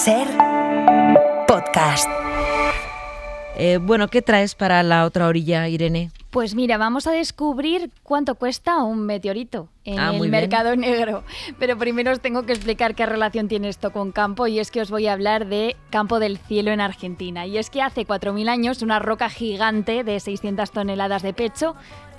SER Podcast. Bueno, ¿qué traes para la otra orilla, Irene? Pues mira, vamos a descubrir cuánto cuesta un meteorito en el mercado negro. Pero primero os tengo que explicar qué relación tiene esto con campo, y es que os voy a hablar de Campo del Cielo en Argentina. Y es que hace 4.000 años una roca gigante de 600 toneladas de peso,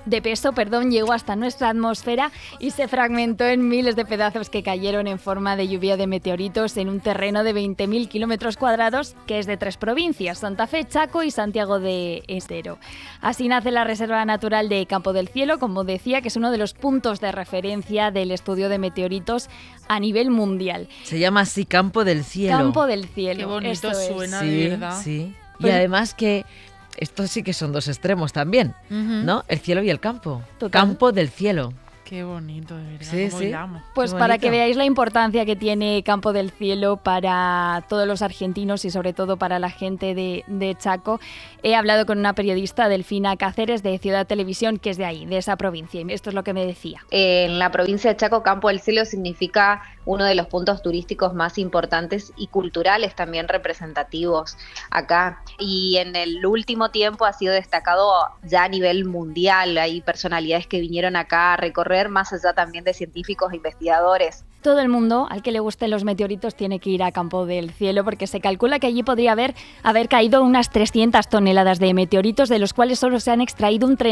llegó hasta nuestra atmósfera y se fragmentó en miles de pedazos que cayeron en forma de lluvia de meteoritos en un terreno de 20.000 kilómetros cuadrados, que es de 3 provincias, Santa Fe, Chaco y Santiago de Estero. Así nace la Reserva Natural de Campo del Cielo, como decía, que es uno de los puntos de referencia del estudio de meteoritos a nivel mundial. Se llama así Campo del Cielo. Campo del Cielo. Qué bonito suena, sí, de verdad. Sí. Pues, y además que estos sí que son dos extremos también, ¿no? El cielo y el campo. Total. Campo del Cielo. Qué bonito, de verdad. Sí, cómo sí. hilamos. Pues Qué para bonito. que veáis la importancia que tiene Campo del Cielo para todos los argentinos y sobre todo para la gente de Chaco, he hablado con una periodista, Delfina Cáceres, de Ciudad Televisión, que es de ahí, de esa provincia, y esto es lo que me decía. En la provincia de Chaco, Campo del Cielo significa uno de los puntos turísticos más importantes y culturales también representativos acá. Y en el último tiempo ha sido destacado ya a nivel mundial. Hay personalidades que vinieron acá a recorrer, más allá también de científicos e investigadores. Todo el mundo al que le gusten los meteoritos tiene que ir a Campo del Cielo, porque se calcula que allí podría haber caído unas 300 toneladas de meteoritos, de los cuales solo se han extraído un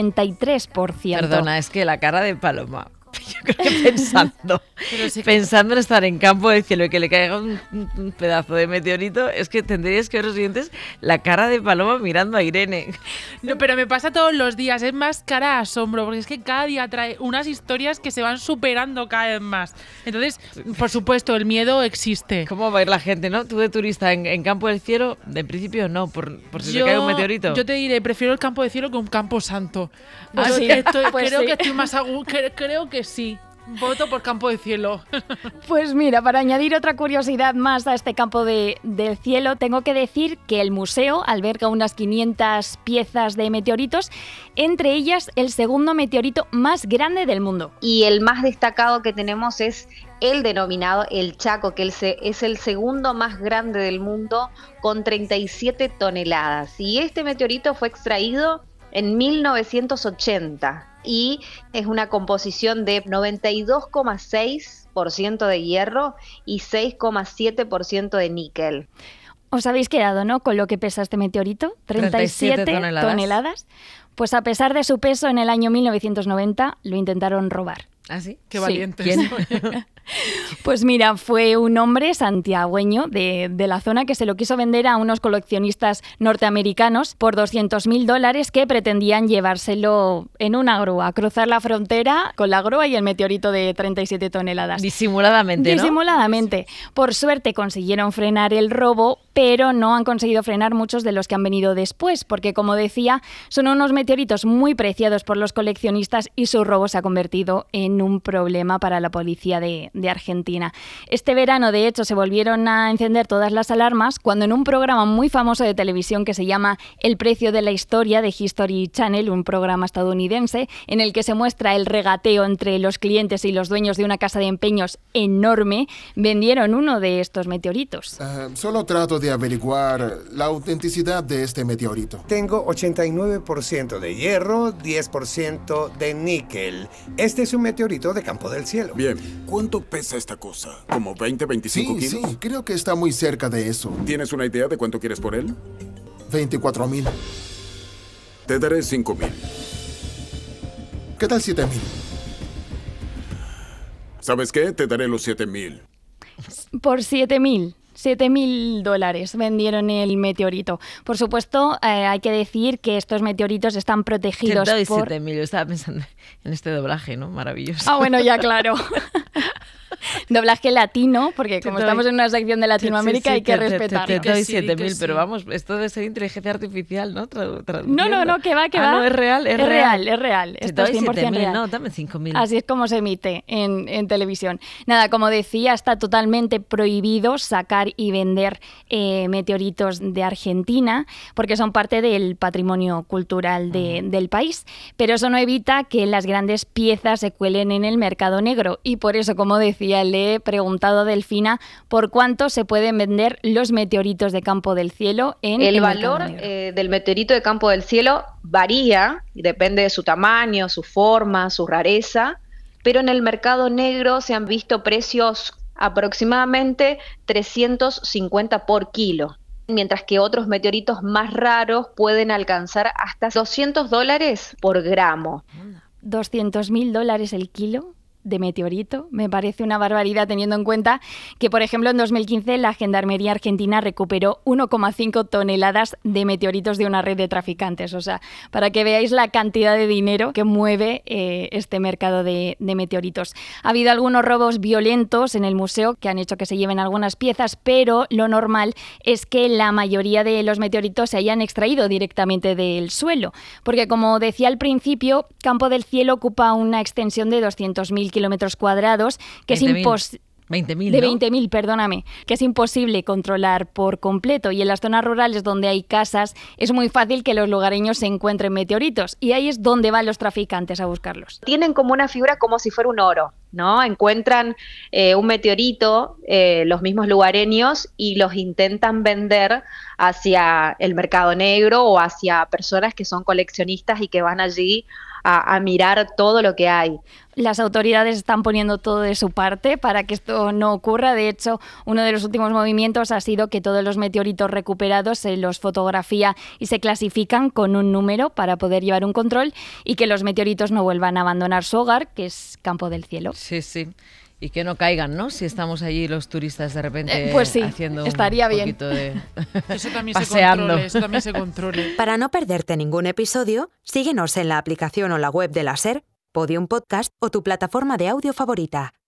33%. Perdona, es que la cara de Paloma. Yo creo que pensando en estar en Campo del Cielo y que le caiga un pedazo de meteorito, es que tendríais que ver los siguientes la cara de Paloma mirando a Irene. No, pero me pasa todos los días, es más cara a asombro, porque es que cada día trae unas historias que se van superando cada vez más. Entonces, por supuesto, el miedo existe. ¿Cómo va a ir la gente, no? Tú de turista en Campo del Cielo, de principio no, por si se cae un meteorito. Yo te diré, prefiero el Campo del Cielo que un Campo Santo. Ah, Yo sí. creo que estoy más creo que sí. Voto por Campo del Cielo. Pues mira, para añadir otra curiosidad más a este Campo del Cielo, tengo que decir que el museo alberga unas 500 piezas de meteoritos, entre ellas el segundo meteorito más grande del mundo. Y el más destacado que tenemos es el denominado el Chaco, que es el segundo más grande del mundo, con 37 toneladas. Y este meteorito fue extraído en 1980 y es una composición de 92,6% de hierro y 6,7% de níquel. ¿Os habéis quedado, no?, con lo que pesa este meteorito? 37 toneladas. Pues a pesar de su peso, en el año 1990 lo intentaron robar. ¿Ah, sí? Qué valientes. ¿Quién? Pues mira, fue un hombre santiagüeño de la zona que se lo quiso vender a unos coleccionistas norteamericanos por $200.000, que pretendían llevárselo en una grúa, cruzar la frontera con la grúa y el meteorito de 37 toneladas. Disimuladamente, ¿no? Disimuladamente. Por suerte consiguieron frenar el robo, pero no han conseguido frenar muchos de los que han venido después, porque, como decía, son unos meteoritos muy preciados por los coleccionistas y su robo se ha convertido en un problema para la policía de Argentina. Este verano, de hecho, se volvieron a encender todas las alarmas cuando en un programa muy famoso de televisión que se llama El precio de la historia, de History Channel, un programa estadounidense en el que se muestra el regateo entre los clientes y los dueños de una casa de empeños enorme, vendieron uno de estos meteoritos. Solo trato de averiguar la autenticidad de este meteorito. Tengo 89% de hierro, 10% de níquel. Este es un meteorito de Campo del Cielo. Bien, ¿cuánto pesa esta cosa? ¿Como 20, 25 kilos? Sí, creo que está muy cerca de eso. ¿Tienes una idea de cuánto quieres por él? 24.000. Te daré 5,000. ¿Qué tal 7.000? ¿Sabes qué? Te daré los 7,000. Por $7.000 vendieron el meteorito. Por supuesto, hay que decir que estos meteoritos están protegidos por... 7.000, yo estaba pensando en este doblaje, ¿no? Maravilloso. Ah, bueno, ya, claro. Doblaje latino, porque como estamos en una sección de Latinoamérica hay que respetarlo. Te doy 7.000, pero vamos, esto debe ser inteligencia artificial, ¿no? No, que va. No, es real, es real. Esto es 100% real. No, dame 5.000. Así es como se emite en televisión. Nada, como decía, está totalmente prohibido sacar y vender meteoritos de Argentina, porque son parte del patrimonio cultural del país. Pero eso no evita que las grandes piezas se cuelen en el mercado negro, y por eso, como decía, decía, le he preguntado a Delfina por cuánto se pueden vender los meteoritos de Campo del Cielo en el valor del meteorito de Campo del Cielo varía y depende de su tamaño, su forma, su rareza, pero en el mercado negro se han visto precios aproximadamente 350 por kilo, mientras que otros meteoritos más raros pueden alcanzar hasta $200 por gramo. $200.000 el kilo de meteorito, me parece una barbaridad teniendo en cuenta que, por ejemplo, en 2015 la Gendarmería Argentina recuperó 1,5 toneladas de meteoritos de una red de traficantes. O sea, para que veáis la cantidad de dinero que mueve este mercado de meteoritos. Ha habido algunos robos violentos en el museo que han hecho que se lleven algunas piezas, pero lo normal es que la mayoría de los meteoritos se hayan extraído directamente del suelo, porque como decía al principio, Campo del Cielo ocupa una extensión de 200.000 kilómetros cuadrados, que es imposible. 20.000, de ¿no? 20.000, perdóname, que es imposible controlar por completo, y en las zonas rurales donde hay casas es muy fácil que los lugareños se encuentren meteoritos, y ahí es donde van los traficantes a buscarlos. Tienen como una figura como si fuera un oro, ¿no? Encuentran un meteorito, los mismos lugareños, y los intentan vender hacia el mercado negro o hacia personas que son coleccionistas y que van allí a mirar todo lo que hay. Las autoridades están poniendo todo de su parte para que esto no ocurra. De hecho, uno de los últimos movimientos ha sido que todos los meteoritos recuperados se los fotografía y se clasifican con un número para poder llevar un control, y que los meteoritos no vuelvan a abandonar su hogar, que es Campo del Cielo. Sí, sí. Y que no caigan, ¿no? Si estamos allí los turistas de repente pues sí, haciendo estaría un bien. poquito de Eso también paseando. eso también se controle. Para no perderte ningún episodio, síguenos en la aplicación o la web de la SER, Podium Podcast o tu plataforma de audio favorita.